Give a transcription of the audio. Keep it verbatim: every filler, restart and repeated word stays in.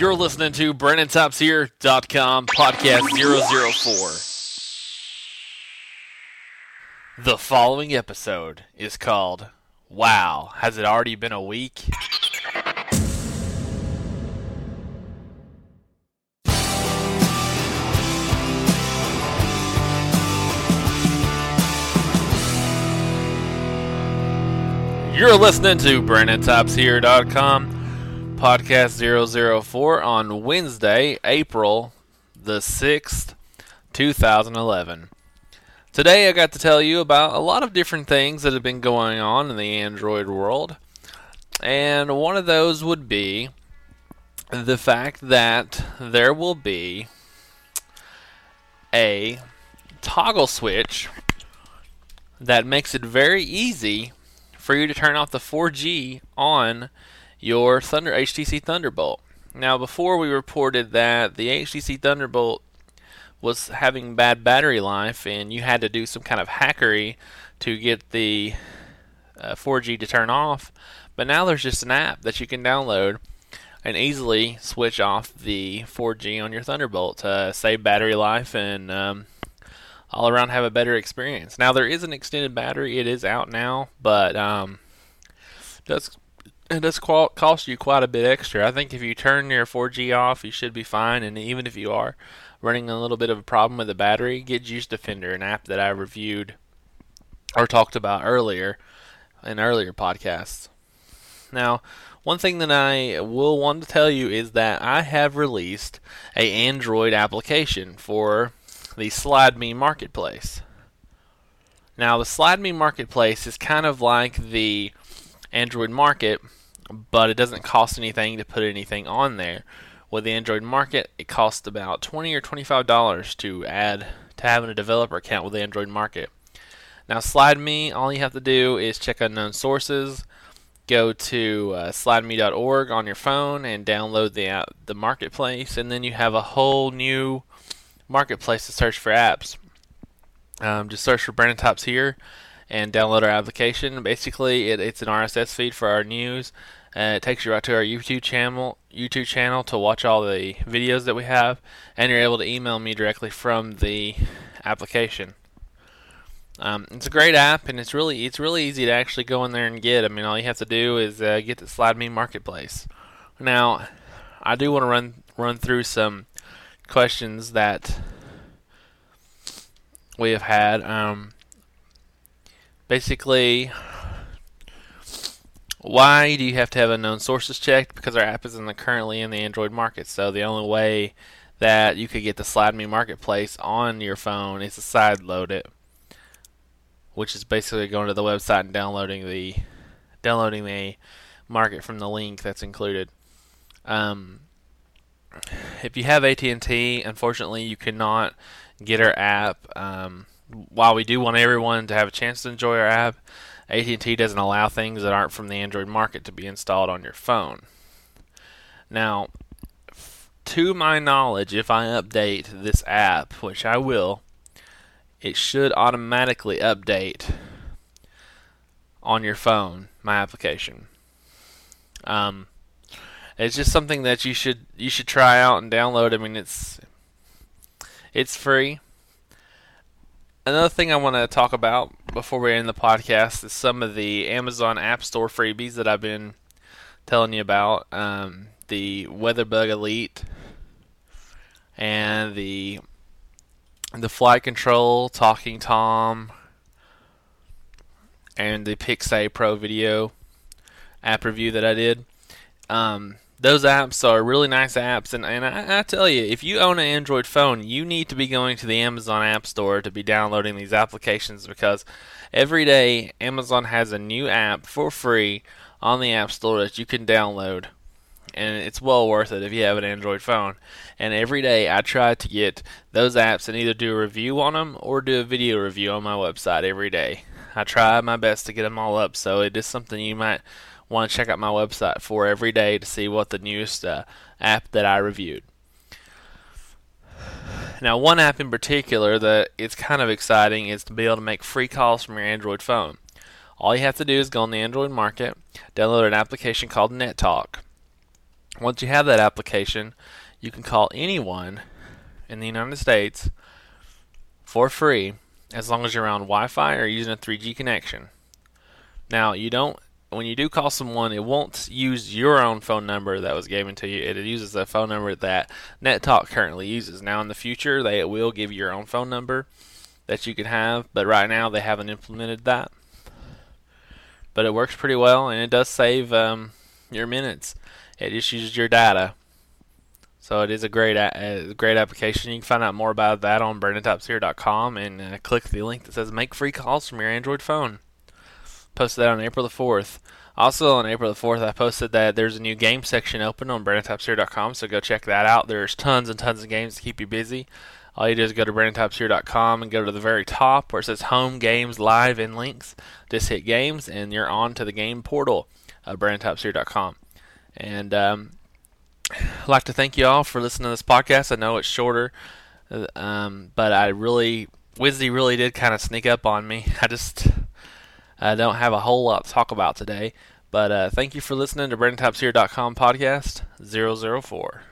You're listening to Brandon Tops Here dot com Podcast zero zero four. The following episode is called, Wow, Has It Already Been a Week? You're listening to Brandon Tops Here dot com Podcast zero zero four on Wednesday, April the sixth, two thousand eleven. Today I got to tell you about a lot of different things that have been going on in the Android world. And one of those would be the fact that there will be a toggle switch that makes it very easy for you to turn off the four G on your Thunder H T C Thunderbolt. Now, before we reported that the H T C Thunderbolt was having bad battery life and you had to do some kind of hackery to get the uh, four G to turn off, but now there's just an app that you can download and easily switch off the four G on your Thunderbolt to save battery life and um, all around have a better experience. Now, there is an extended battery. It is out now, but um, it does, it does cost you quite a bit extra. I think if you turn your four G off, you should be fine, and even if you are running a little bit of a problem with the battery, get Juice Defender, an app that I reviewed or talked about earlier in earlier podcasts. Now, one thing that I will want to tell you is that I have released an Android application for the SlideMe Marketplace. Now, the SlideMe Marketplace is kind of like the Android Market, but it doesn't cost anything to put anything on there. With the Android Market, it costs about twenty or twenty-five dollars to add to having a developer account with the Android Market. Now, SlideMe, all you have to do is check unknown sources, go to uh, slide me dot org on your phone, and download the app, the Marketplace, and then you have a whole new marketplace to search for apps. Um, just search for Brandon Tops Here and download our application. Basically, it, it's an R S S feed for our news. Uh, it takes you right to our YouTube channel, YouTube channel to watch all the videos that we have, and you're able to email me directly from the application. Um, it's a great app, and it's really it's really easy to actually go in there and get. I mean, all you have to do is uh, get the SlideMe Marketplace. Now, I do want to run run through some questions that we have had. Um, basically, why do you have to have unknown sources checked? Because our app is in the, currently in the Android market, so the only way that you could get the SlideMe Marketplace on your phone is to sideload it, which is basically going to the website and downloading the downloading the market from the link that's included. Um, If you have A T and T, unfortunately, you cannot get our app. Um, while we do want everyone to have a chance to enjoy our app, A T and T doesn't allow things that aren't from the Android market to be installed on your phone. Now, to my knowledge, if I update this app, which I will, it should automatically update on your phone, my application. Um... It's just something that you should you should try out and download. I mean, it's it's free. Another thing I want to talk about before we end the podcast is some of the Amazon App Store freebies that I've been telling you about. Um, the WeatherBug Elite and the the Flight Control Talking Tom and the Pixay Pro Video app review that I did. Um, those apps are really nice apps, and, and I, I tell you, if you own an Android phone, you need to be going to the Amazon App Store to be downloading these applications, because every day Amazon has a new app for free on the App Store that you can download, and it's well worth it if you have an Android phone. And every day I try to get those apps and either do a review on them or do a video review on my website every day. I try my best to get them all up, so it is something you might want to check out my website for every day to see what the newest uh, app that I reviewed. Now, one app in particular that is kind of exciting is to be able to make free calls from your Android phone. All you have to do is go on the Android market, download an application called NetTalk. Once you have that application, you can call anyone in the United States for free as long as you're on Wi-Fi or using a three G connection. Now, you don't when you do call someone, it won't use your own phone number that was given to you. It uses a phone number that NetTalk currently uses. Now, in the future, they will give you your own phone number that you can have, but right now they haven't implemented that. But it works pretty well, and it does save um, your minutes. It just uses your data. So it is a great a great application. You can find out more about that on Brandon Topseer dot com and uh, click the link that says make free calls from your Android phone. Posted that on April the fourth. Also on April the fourth, I posted that there's a new game section open on Brandon Topseer dot com, so go check that out. There's tons and tons of games to keep you busy. All you do is go to Brandon Topseer dot com and go to the very top where it says Home, Games, Live, and Links. Just hit Games, and you're on to the game portal of Brandon Topseer dot com. And um, I'd like to thank you all for listening to this podcast. I know it's shorter, um, but I really, Wizzy really did kind of sneak up on me. I just I don't have a whole lot to talk about today. But uh, thank you for listening to Brandon Topseer dot com podcast zero zero four.